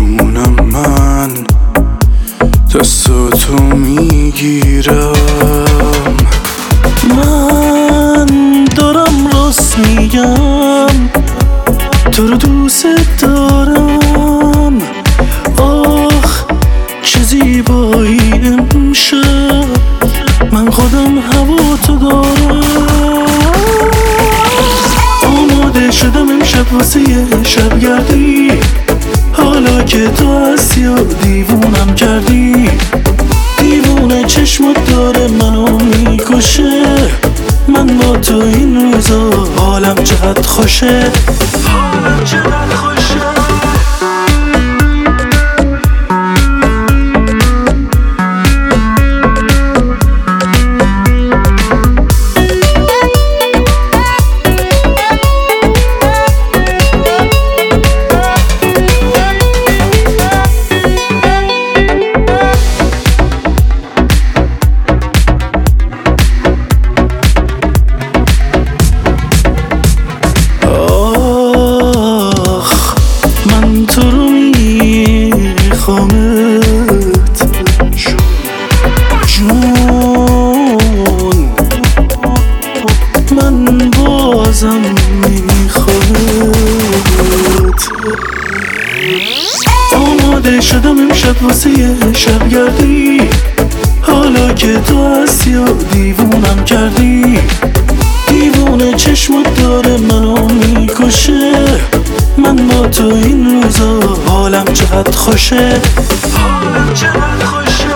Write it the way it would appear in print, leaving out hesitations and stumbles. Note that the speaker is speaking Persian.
دیوونم من، دستاتو میگیرم. من دارم راست میگم، تو رو دوست دارم. آخ چه زیبایی امشب، من خودم هوا تو دارم. آماده شدم امشب واسه شبگردی، حالا که تو هستی و دیوونم کردی. دیوونه چشمت داره منو میکشه، من با تو این روزا حالم چقدر خوشه، حالم چقدر خوشه. من تو رو میخوامت جون، من بازم میخوامت. آماده شدم امشب واسه شبگردی، حالا که تو هستی و دیوونم کردی. دیوونه چشمت داره منو میکشه، من با تو این روزا حالم چقدر خوشه، حالم چقدر خوشه.